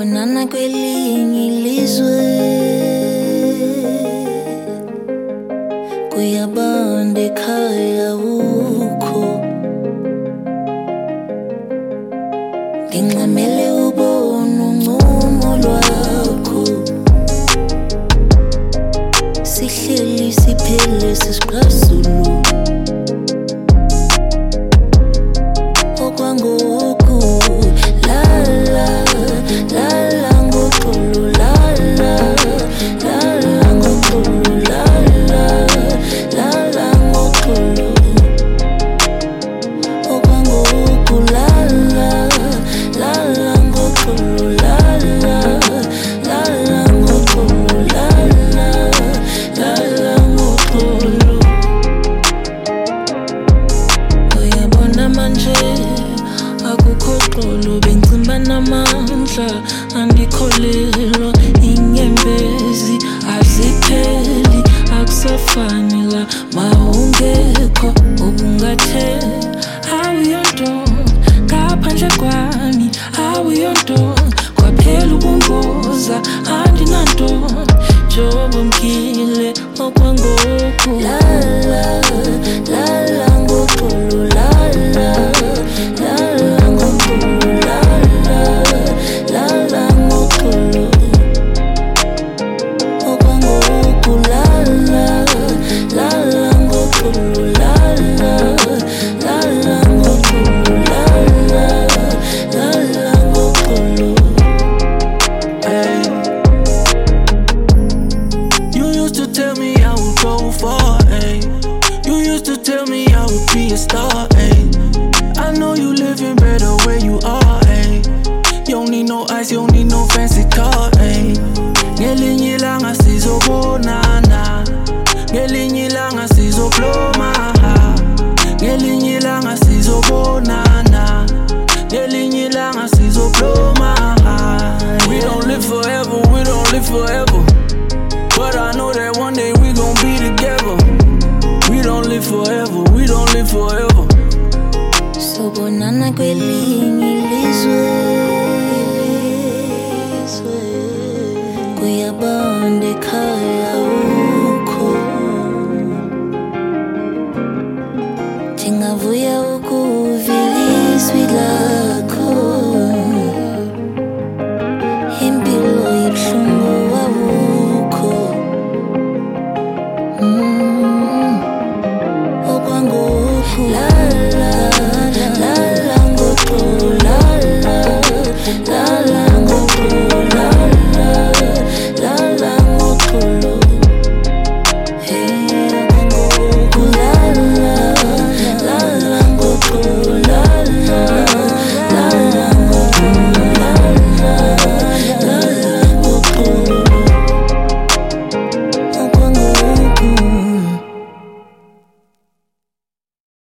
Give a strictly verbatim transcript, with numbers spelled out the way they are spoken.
Nana kwelinye ilizwe kuyabanda ekhaya ukho ngincamele ubona uncumo lwakho sihleli siphele sisiqhazulu okwangoku la la la la ngoxolo la la la la ngoxolo la la la la ngoxolo okwangoku la la la la ngoxolo la la la la ngoxolo la la la la ngoxolo uyabona manje akukho xolo bengcimba namandla andikholelwa inyembezi azipheli akusafani la mawungekho ubungathela awuyonto ngaphandle kwami awuyonto kwaphela ubungoza andinanto njengoba mkile okwangoku la la la la ngoxolo la la la la ngoxolo la la la la ngoxolo okwangoku la la la la ngoxolo la la la la ngoxolo la la la la ngoxolo. Hey, you used to tell me I would go far, hey. You used to tell me I would be a star, hey. I know you living better where you are, hey. You don't need no ice, you don't need no fancy car, hey. Ngelinye ilanga sizobonana, ngelinye ilanga sizoblow.